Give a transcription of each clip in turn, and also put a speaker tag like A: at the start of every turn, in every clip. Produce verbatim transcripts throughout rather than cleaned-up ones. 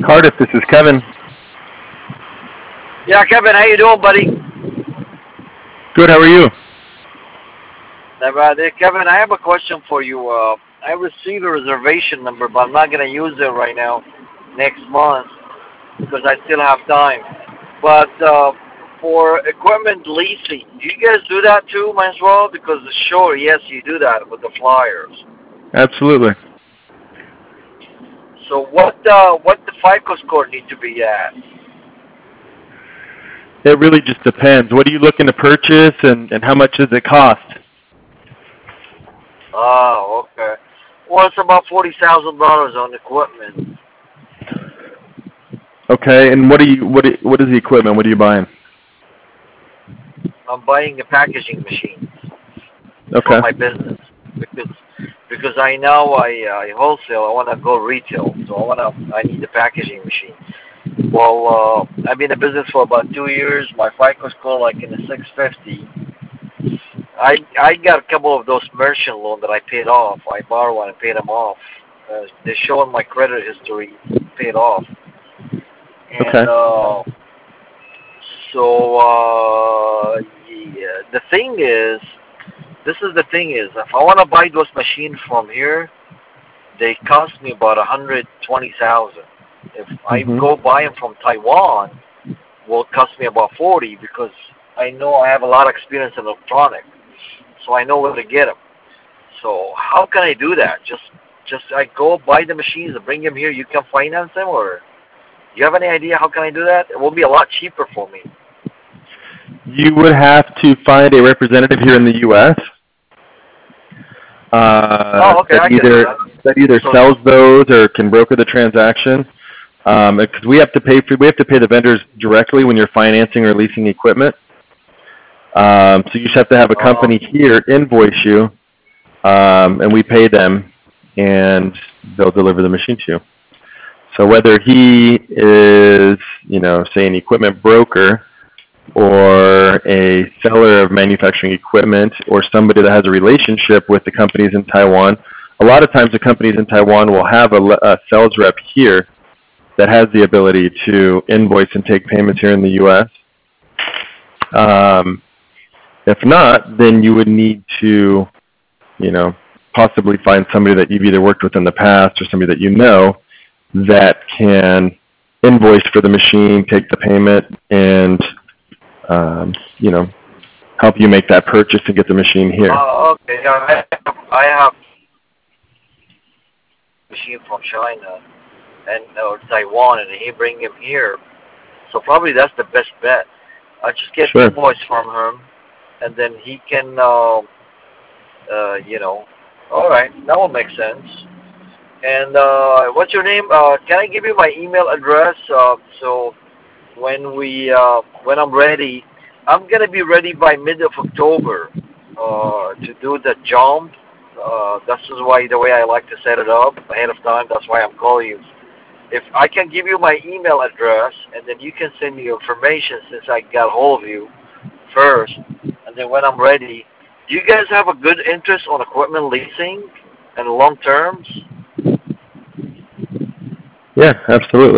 A: Cardiff, this is Kevin.
B: Yeah, Kevin, how you doing, buddy?
A: Good, how are you?
B: Uh, Kevin, I have a question for you. Uh, I received a reservation number, but I'm not going to use it right now, next month, because I still have time. But uh, for equipment leasing, do you guys do that too, might as well? Because sure, yes, you do that with the flyers.
A: Absolutely.
B: So what uh, what the FICO score need to be at?
A: It really just depends. What are you looking to purchase, and, and how much does it cost?
B: Oh, okay. Well, it's about forty thousand dollars on equipment.
A: Okay, and what are you? What what is the equipment? What are you buying?
B: I'm buying a packaging machine
A: Okay.
B: for my business because because I know I uh, I wholesale. I want to go retail, so I want to. I need a packaging machine. Well, uh, I've been in business for about two years. My FICO score like in the six fifty. I I got a couple of those merchant loans that I paid off. I borrowed one and paid them off. Uh, they're showing my credit history paid off. And
A: Okay.
B: uh, so uh, yeah, the thing is, this is the thing is, if I want to buy those machines from here, they cost me about a hundred twenty thousand. If I
A: Mhm.
B: go buy them from Taiwan, will cost me about forty because I know I have a lot of experience in electronics, so I know where to get them. So how can I do that? Just just I go buy the machines and bring them here. You can finance them, or do you have any idea how can I do that? It will be a lot cheaper for me.
A: You would have to find a representative here in the U S Uh,
B: Oh, okay,
A: that
B: I can do
A: either
B: that.
A: that either
B: So
A: sells those or can broker the transaction. Um, because we have to pay for, we have to pay the vendors directly when you're financing or leasing equipment. Um, so you just have to have a
B: uh,
A: company here invoice you, um, and we pay them, and they'll deliver the machine to you. So whether he is, you know, say an equipment broker or a seller of manufacturing equipment or somebody that has a relationship with the companies in Taiwan, a lot of times the companies in Taiwan will have a, a sales rep here that has the ability to invoice and take payments here in the U S. Um, if not, then you would need to, you know, possibly find somebody that you've either worked with in the past or somebody that you know that can invoice for the machine, take the payment, and um, you know, help you make that purchase and get the machine here.
B: oh, okay. Yeah, I have, I have a machine from China and or Taiwan, and he bring him here. So probably that's the best bet. I just get
A: Sure.
B: invoice from him, and then he can, uh, uh, you know. All right, that will make sense. And uh, what's your name? Uh, can I give you my email address? Uh, so when we uh, when I'm ready, I'm gonna be ready by mid of October uh, to do the jump. Uh, that's just why the way I like to set it up ahead of time. That's why I'm calling you. If I can give you my email address, and then you can send me your information since I got hold of you first, and then when I'm ready, do you guys have a good interest on equipment leasing and long terms?
A: Yeah, absolutely.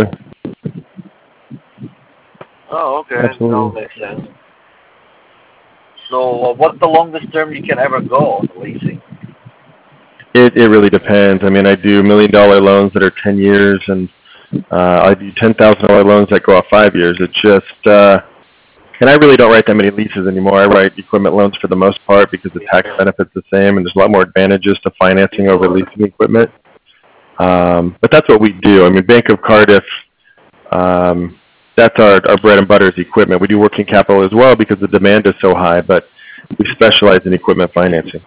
B: Oh, okay, that
A: Absolutely.
B: makes sense. So, uh, what's the longest term you can ever go on leasing?
A: It it really depends. I mean, I do million dollar loans that are ten years, and uh, I do ten thousand dollar loans that go out five years. It just uh, and I really don't write that many leases anymore. I write equipment loans for the most part because the tax benefit's the same, and there's a lot more advantages to financing over leasing equipment. Um, but that's what we do. I mean, Bank of Cardiff, um, that's our, our bread and butter is equipment. We do working capital as well because the demand is so high, but we specialize in equipment financing.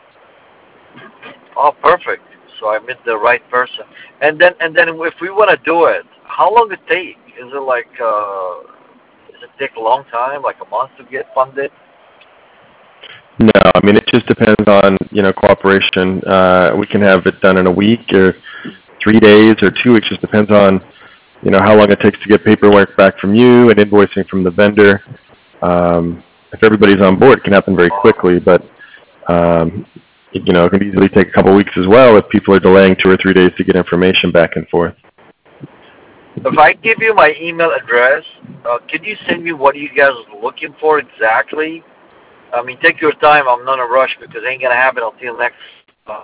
B: Oh, perfect. So I met the right person. And then, and then, if we want to do it, how long it take? Is it like, uh, does it take a long time, like a month to get funded?
A: No, I mean, it just depends on, you know, cooperation. Uh, we can have it done in a week or three days or two weeks. Just depends on, you know, how long it takes to get paperwork back from you and invoicing from the vendor. Um, if everybody's on board, it can happen very quickly, but, um, you know, it can easily take a couple of weeks as well if people are delaying two or three days to get information back and forth.
B: If I give you my email address, uh, can you send me what you guys are looking for exactly? I mean, take your time. I'm not in a rush because it ain't gonna happen until next. Uh,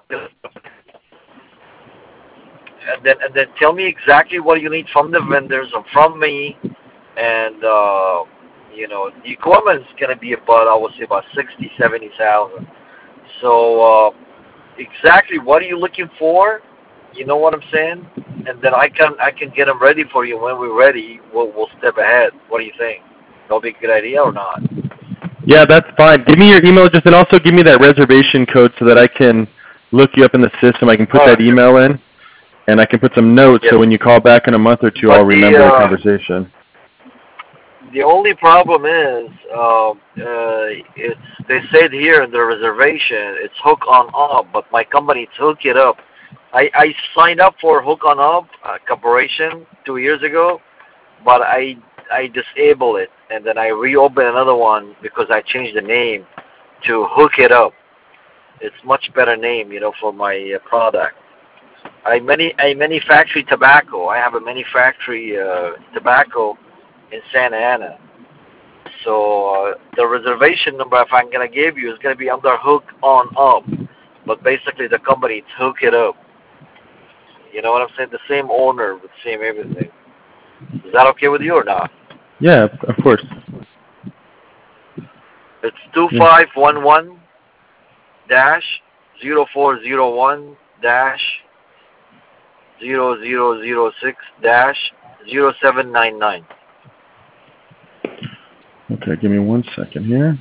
B: and then and then tell me exactly what you need from the vendors and from me, and uh, you know the equipment is gonna be about, I would say, about sixty, seventy thousand. So uh, exactly what are you looking for? You know what I'm saying? And then I can I can get them ready for you. When we're ready, we'll we'll step ahead. What do you think? That'll be a good idea or not?
A: Yeah, that's fine. Give me your email address and also give me that reservation code so that I can look you up in the system. I can put
B: All
A: that
B: right.
A: email in, and I can put some notes
B: Yes.
A: so when you call back in a month or two,
B: But
A: I'll
B: the
A: remember the
B: uh,
A: conversation.
B: the only problem is, uh, uh, it's they said here in the reservation it's hook on up, but my company it's hook it up. I I signed up for Hook on Up uh, corporation two years ago, but I I disable it and then I reopen another one because I changed the name to Hook It Up. It's much better name, you know, for my uh, product. I many I manufacture tobacco. I have a manufacturing uh, tobacco in Santa Ana. So uh, the reservation number, if I'm gonna give you, is gonna be under Hook on Up. But basically, the company it's Hook It Up. You know what I'm saying? The same owner, the same everything. Is that okay with you or not?
A: Yeah, of course.
B: It's two
A: Yeah.
B: five one one dash zero four zero one dash zero zero zero six dash zero seven nine nine.
A: Okay, give me one second here.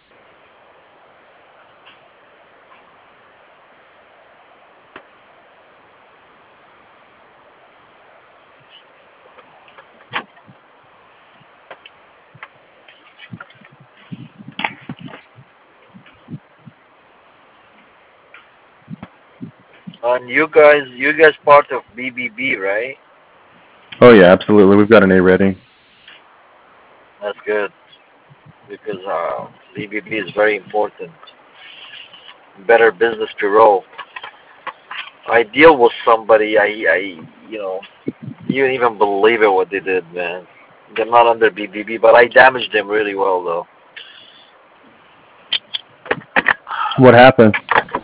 B: And you guys, you guys part of B B B, right?
A: Oh yeah, absolutely. We've got an A rating.
B: That's good because uh, B B B is very important. Better Business Bureau. I deal with somebody. I, I, you know, you don't even believe it what they did, man. They're not under B B B, but I damaged them really well though.
A: What happened?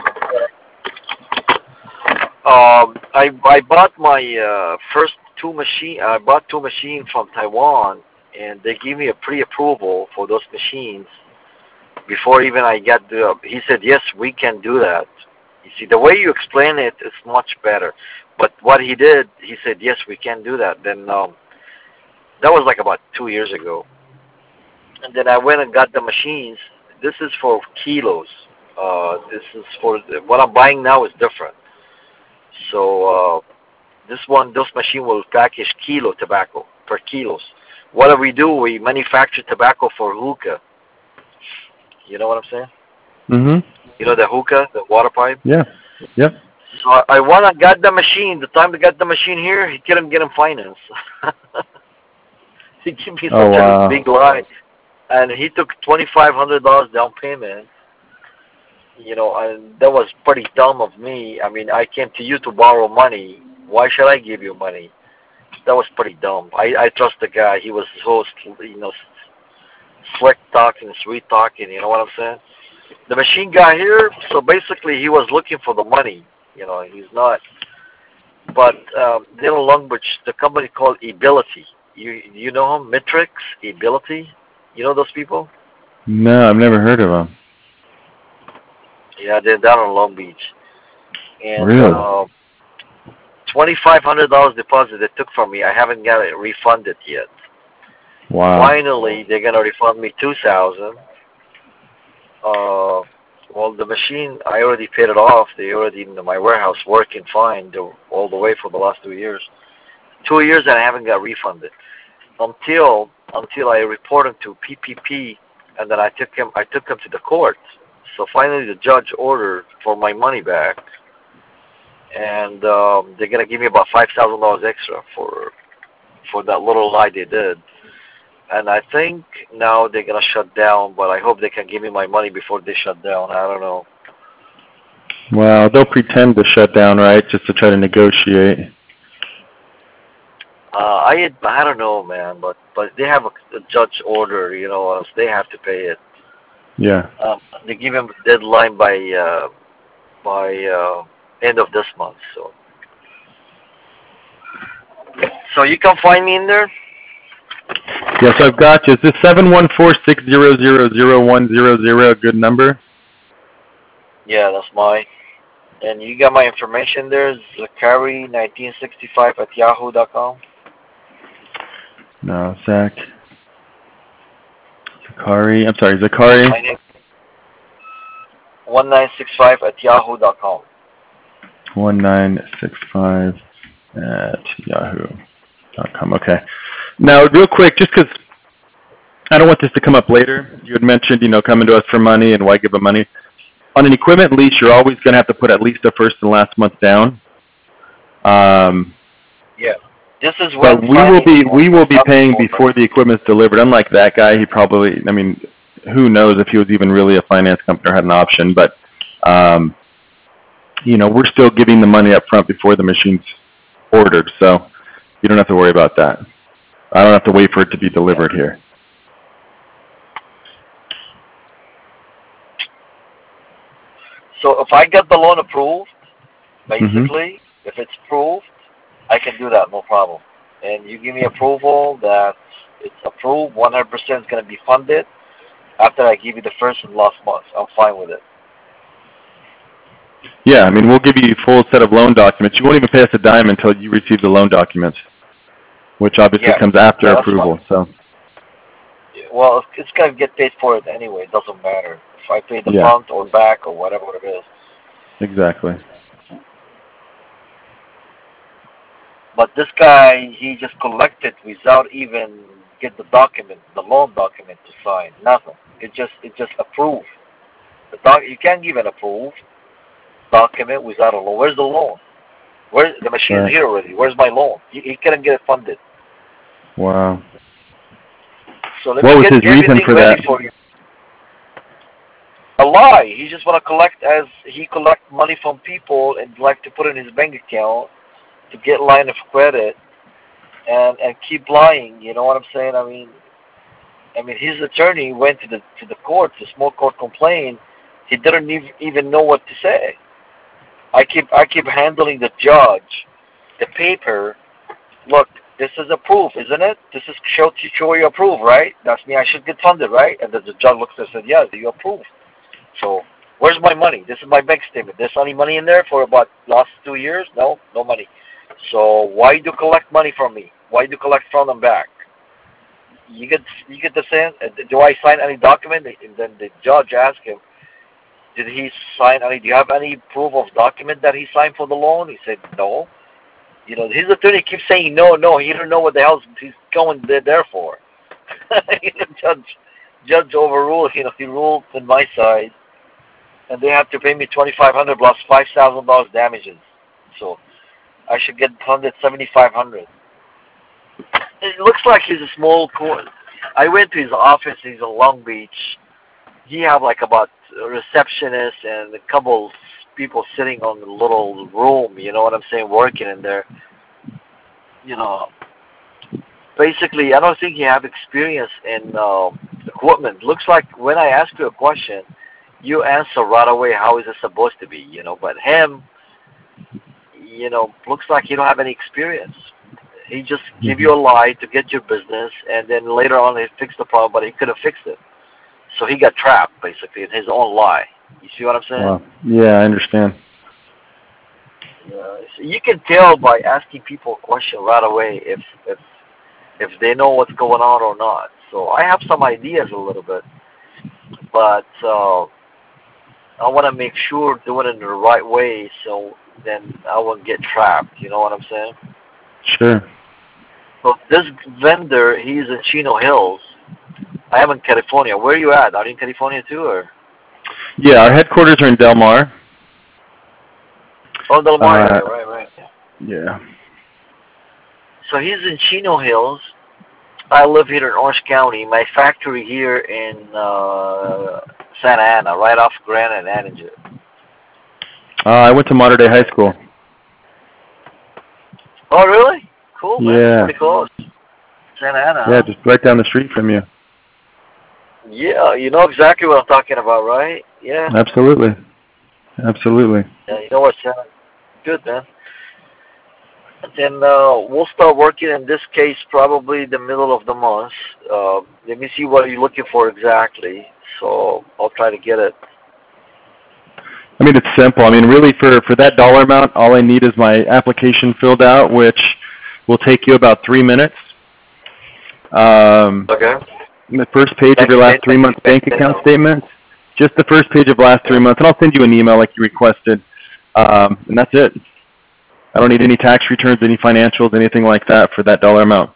B: Um, I I bought my uh, first two machine. I bought two machines from Taiwan, and they gave me a pre-approval for those machines before even I got the. He said, yes, we can do that. You see, the way you explain it is much better. But what he did, he said, yes, we can do that. Then um, that was like about two years ago. And then I went and got the machines. This is for kilos. Uh, this is for what I'm buying now is different. So uh, this one, this machine will package kilo tobacco per kilos. What do we do? We manufacture tobacco for hookah. You know what I'm saying?
A: Mhm.
B: You know the hookah, the water pipe.
A: Yeah. Yep.
B: So I, I went and got the machine. The time to get the machine here, he couldn't get him finance. He gave me
A: Oh
B: such a
A: wow.
B: big lie, and he took twenty five hundred dollars down payment. You know, and that was pretty dumb of me. I mean, I came to you to borrow money. Why should I give you money? That was pretty dumb. I I trust the guy. He was so you know slick talking, sweet talking. You know what I'm saying? The machine guy here. So basically, he was looking for the money. You know, he's not. But um, Daniel Longbridge, the company called Ability. You you know him? Mitrix, Ability. You know those people?
A: No, I've never heard of them.
B: Yeah, they're down in Long Beach. And
A: Really?
B: uh, twenty five hundred dollars deposit they took from me. I haven't got it refunded yet.
A: Wow.
B: Finally, they're gonna refund me two thousand. Uh, well, the machine I already paid it off. They already in my warehouse working fine the, all the way for the last two years. Two years and I haven't got refunded until until I reported to P P P, and then I took him I took him to the court. So finally, the judge ordered for my money back, and um, they're gonna give me about five thousand dollars extra for for that little lie they did. And I think now they're gonna shut down, but I hope they can give me my money before they shut down. I don't know.
A: Well, they'll pretend to shut down, right, just to try to negotiate.
B: Uh, I had, I don't know, man, but but they have a, a judge order, you know, else they have to pay it.
A: Yeah.
B: Um, they give him a deadline by uh, by uh, end of this month. So so you can find me in there.
A: Yes, I've got you. Is this seven one four six zero zero zero one zero zero a good number?
B: Yeah, that's mine. And you got my information there, Zakari nineteen sixty five at yahoo dot com.
A: No, Zach. Zakari. I'm sorry, Zakari.
B: My name one nine six five at yahoo dot com.
A: one nine six five at yahoo dot com. Okay. Now, real quick, just because I don't want this to come up later, you had mentioned, you know, coming to us for money and why give them money. On an equipment lease, you're always going to have to put at least the first and last month down. Um,
B: Yeah. This is
A: but
B: when
A: we will be
B: financing
A: we will be
B: up
A: paying
B: for
A: before the equipment's delivered. Unlike that guy, he probably, I mean, who knows if he was even really a finance company or had an option. But um, you know, we're still giving the money up front before the machine's ordered, so you don't have to worry about that. I don't have to wait for it to be delivered
B: Yeah.
A: here.
B: So if I get the loan approved,
A: Mm-hmm.
B: basically, if it's approved, I can do that, no problem. And you give me approval that it's approved, one hundred percent is going to be funded after I give you the first and last month. I'm fine with it.
A: Yeah, I mean, we'll give you a full set of loan documents. You won't even pay us a dime until you receive the loan documents, which obviously
B: Yeah,
A: comes after
B: yeah, that's
A: approval.
B: fine.
A: So,
B: Well, it's going to get paid for it anyway. It doesn't matter if I pay the
A: yeah,
B: front or back or whatever it is.
A: exactly.
B: But this guy, he just collected without even get the document, the loan document to sign. Nothing. It just it just approved. The doc you can't give an approved document without a loan. Where's the loan? Where the machine's
A: Right.
B: here already. Where's my loan? He, he couldn't get it funded.
A: Wow.
B: So let
A: What
B: me
A: was
B: get
A: his reason
B: everything
A: for
B: ready
A: that?
B: for you. A lie. He just want to collect as he collect money from people and like to put in his bank account to get line of credit and and keep lying. You know what I'm saying? I mean, I mean his attorney went to the to the court, the small court complained. He didn't even even know what to say. I keep I keep handling the judge, the paper. Look, this is approved, isn't it? This is show show you approve, right? That's me. I should get funded, right? And then the judge looks and said, yes, you approve. So where's my money? This is my bank statement. There's any money in there for about last two years? No, no money. So why do you collect money from me? Why do you collect from them back? You get you get the same. Do I sign any document? And then the judge asked him, did he sign any? Do you have any proof of document that he signed for the loan? He said no. You know, his attorney keeps saying no, no. He don't know what the hell he's going there, there for. You know, judge judge overruled. You know, he ruled on my side, and they have to pay me twenty five hundred plus five thousand dollars damages. So I should get funded seventy five hundred. It looks like he's a small court. I went to his office. He's in Long Beach. He have like about a receptionist and a couple people sitting on the little room. You know what I'm saying? Working in there. You know, basically, I don't think he have experience in uh, equipment. Looks like when I ask you a question, you answer right away. How is it supposed to be? You know, but him, you know, looks like he don't have any experience. He just give you a lie to get your business, and then later on he fixed the problem, but he could have fixed it. So he got trapped basically in his own lie. You see what I'm saying?
A: Wow. Yeah, I understand.
B: Uh, so you can tell by asking people a question right away if if if they know what's going on or not. So I have some ideas a little bit, but uh, I want to make sure doing it in the right way, so then I won't get trapped. You know what I'm saying?
A: Sure.
B: So this vendor, he's in Chino Hills. I am in California. Where are you at? Are you in California too, or?
A: Yeah, our headquarters are in Del Mar.
B: Oh, Del Mar
A: Uh,
B: area, right, right.
A: yeah.
B: So he's in Chino Hills. I live here in Orange County. My factory here in uh, Santa Ana, right off Grand and Anninger.
A: Uh, I went to Mater Dei High School.
B: Oh, really? Cool, man.
A: Yeah.
B: Pretty close. Santa Ana.
A: Yeah,
B: Huh?
A: just right down the street from you.
B: Yeah, you know exactly what I'm talking about, right? Yeah.
A: Absolutely. Absolutely.
B: Yeah, you know what, Santa? Good, man. And then uh, we'll start working in this case probably the middle of the month. Uh, let me see what you're looking for exactly. So I'll try to get it.
A: I mean, it's simple. I mean, really, for, for that dollar amount, all I need is my application filled out, which will take you about three minutes. Um,
B: Okay.
A: the first page of
B: Bank
A: your last
B: statement,
A: three months bank
B: bank
A: account
B: statement.
A: statement, just the first page of last three
B: Yeah.
A: months, and I'll send you an email like you requested. Um, and that's it. I don't need any tax returns, any financials, anything like that for that dollar amount.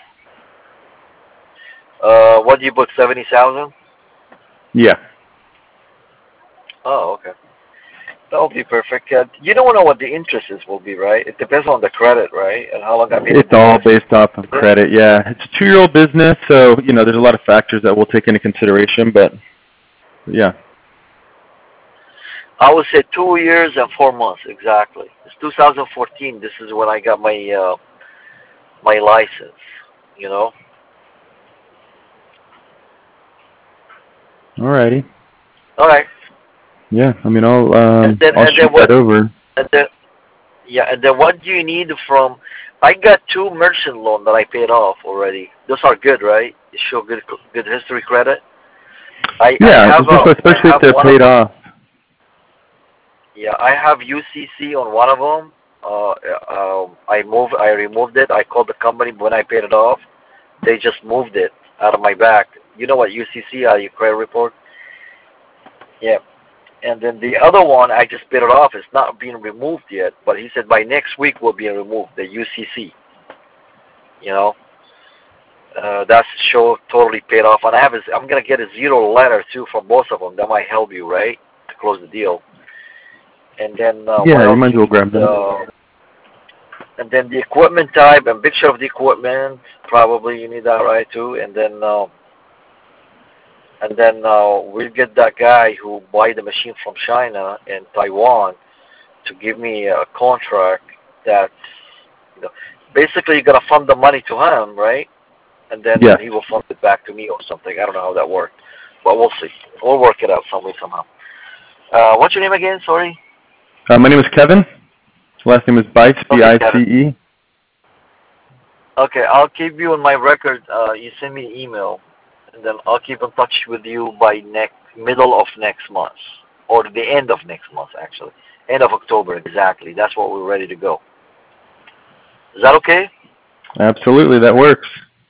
B: Uh, what do you book? Seventy thousand.
A: Yeah.
B: Oh, okay. That'll be perfect. Uh, you don't know what the interest is will be, right? It depends on the credit, right? And how long I've been in
A: It's all
B: business.
A: based off of credit, yeah. It's a two-year-old business, so, you know, there's a lot of factors that we'll take into consideration, but, yeah.
B: I would say two years and four months exactly. It's two thousand fourteen. This is when I got my uh, my license. You know.
A: Alrighty.
B: All right.
A: Yeah, I mean, I'll, um,
B: And then
A: I'll
B: and then
A: shoot
B: what?
A: that over.
B: And then yeah. And then what do you need from? I got two merchant loan that I paid off already. Those are good, right? You show good good history credit. I I
A: Yeah,
B: have a
A: especially
B: I
A: especially if
B: have
A: they're
B: one of
A: paid
B: them.
A: off.
B: Yeah, I have U C C on one of them. Uh, um, I moved, I removed it. I called the company when I paid it off. They just moved it out of my back. You know what U C C are? Your credit report. Yeah. And then the other one, I just paid it off. It's not being removed yet, but he said by next week will be removed. The U C C. You know, uh, that's show totally paid off. And I have, a, I'm gonna get a zero letter too from both of them. That might help you, right, to close the deal. And then uh, what
A: Yeah, you
B: else
A: might as
B: you
A: well
B: need?
A: grab that.
B: Uh, and then the equipment type and picture of the equipment. Probably you need that, right, too. And then uh, and then uh, we'll get that guy who buy the machine from China and Taiwan to give me a contract that, you know, basically you're gonna fund the money to him, right? And then
A: Yes.
B: he will fund it back to me or something. I don't know how that works, but we'll see. We'll work it out some way somehow. Uh, what's your name again? Sorry.
A: Uh, my name is Kevin. Last name is Bice, B
B: Okay,
A: I C
B: Kevin.
A: E.
B: Okay, I'll keep you in my record. Uh, you send me an email, and then I'll keep in touch with you by next middle of next month, or the end of next month, actually, end of October exactly. That's what we're ready to go. Is that okay?
A: Absolutely, that works.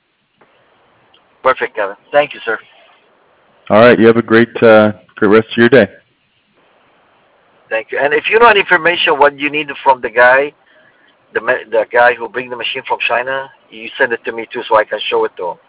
B: Perfect, Kevin. Thank you, sir.
A: All right, you have a great, uh, great rest of your day.
B: Thank you. And if you know any information what you need from the guy, the the guy who bring the machine from China, you send it to me too, so I can show it to him.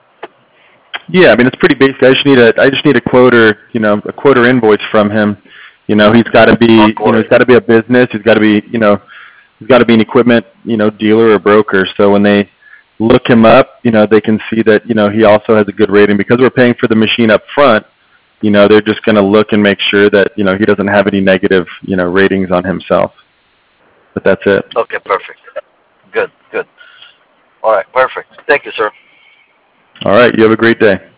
A: Yeah, I mean it's pretty basic. I just need a I just need a quote or you know a quote or invoice from him. You know he's got to be
B: I'll
A: you
B: quote
A: know
B: it.
A: he's got to be a business. He's got to be you know he's got to be an equipment you know dealer or broker. So when they look him up, you know they can see that you know he also has a good rating because we're paying for the machine up front. You know they're just going to look and make sure that you know he doesn't have any negative you know ratings on himself. But that's it.
B: Okay, perfect. Good, good. All right, perfect. Thank you, sir.
A: All right, you have a great day.